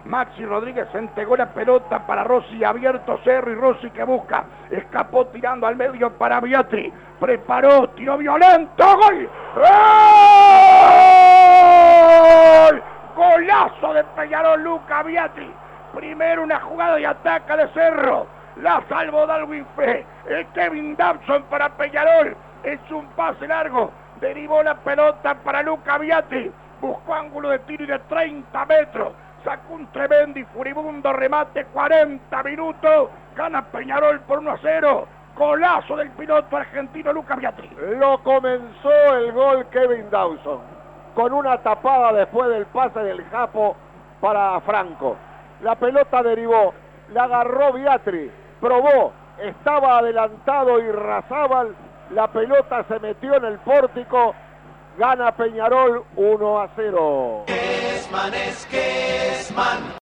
Maxi Rodríguez entregó la pelota para Rossi, abierto Cerro y Rossi que busca, escapó tirando al medio para Biatri, preparó, tiró violento, ¡gol! ¡Gol! Golazo de Peñarol, Luca Biatri. Primero una jugada de ataque de Cerro, la salvó Darwin Fe, Kevin Dabson para Peñarol, es un pase largo, derivó la pelota para Luca Biatri, buscó ángulo de tiro y de 30 metros, sacó un tremendo y furibundo remate, 40 minutos, gana Peñarol por 1-0, golazo del piloto argentino Luca Biatri. Lo comenzó el gol Kevin Dawson, con una tapada después del pase del Japo para Franco. La pelota derivó, la agarró Biatri, probó, estaba adelantado Irrazábal, la pelota se metió en el pórtico, gana Peñarol 1-0. Esman es Kesman.